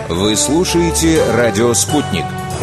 Вы слушаете «Радио Спутник».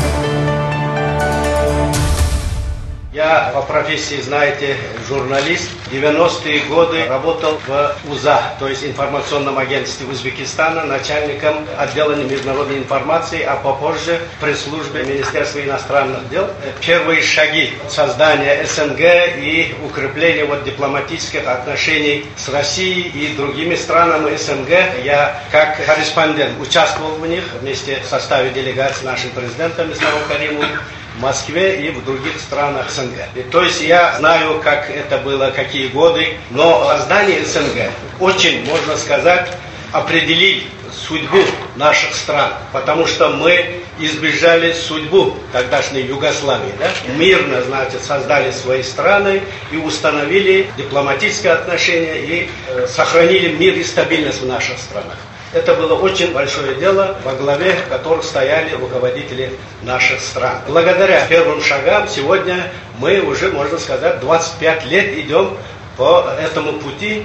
Я по профессии, знаете, журналист. В 90-е годы работал в УЗА, то есть информационном агентстве Узбекистана, начальником отдела международной информации, а попозже в пресс-службе Министерства иностранных дел. Первые шаги создания СНГ и укрепления дипломатических отношений с Россией и другими странами СНГ. Я как корреспондент участвовал в них вместе в составе делегации с нашим президентом Исламом Каримовым в Москве и в других странах СНГ. То есть я знаю, как это было, какие годы, но создание СНГ очень, можно сказать, определили судьбу наших стран, потому что мы избежали судьбу тогдашней Югославии. Да? Мирно, значит, создали свои страны и установили дипломатические отношения и сохранили мир и стабильность в наших странах. Это было очень большое дело, во главе которых стояли руководители наших стран. Благодаря первым шагам сегодня мы уже, можно сказать, 25 лет идем по этому пути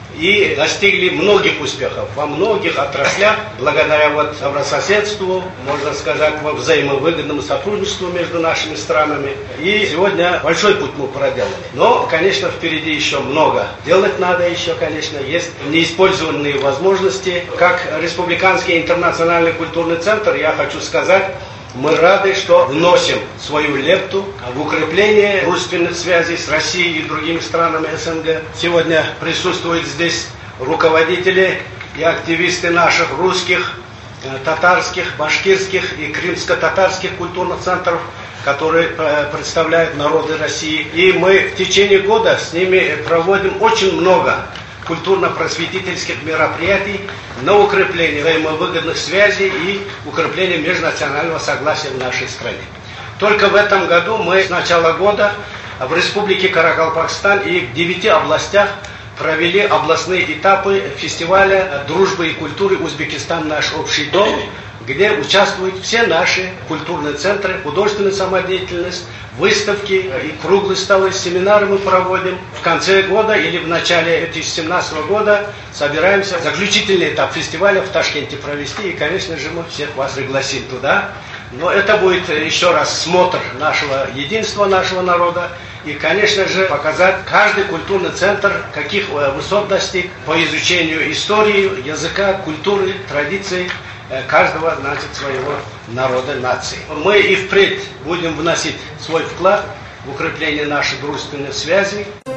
и достигли многих успехов во многих отраслях, благодаря добрососедству, можно сказать, взаимовыгодному сотрудничеству между нашими странами. И сегодня большой путь мы проделали. Но, конечно, впереди еще много. Делать надо еще, конечно, есть неиспользованные возможности. Как Республиканский интернациональный культурный центр, я хочу сказать, мы рады, что вносим свою лепту в укрепление дружественных связей с Россией и другими странами СНГ. Сегодня присутствуют здесь руководители и активисты наших русских, татарских, башкирских и крымско-татарских культурных центров, которые представляют народы России. И мы в течение года с ними проводим очень много культурно-просветительских мероприятий на укрепление взаимовыгодных связей и укрепление межнационального согласия в нашей стране. Только в этом году мы с начала года в Республике Каракалпакстан и в 9 областях провели областные этапы фестиваля дружбы и культуры «Узбекистан. Наш общий дом», где участвуют все наши культурные центры, художественная самодеятельность, выставки и круглые столы, семинары мы проводим. В конце года или в начале 2017 года собираемся заключительный этап фестиваля в Ташкенте провести. И, конечно же, мы всех вас пригласим туда. Но это будет еще раз смотр нашего единства, нашего народа. И, конечно же, показать каждый культурный центр, каких высот достиг по изучению истории, языка, культуры, традиций каждого, значит, своего народа, нации. Мы и впредь будем вносить свой вклад в укрепление наших дружественных связей.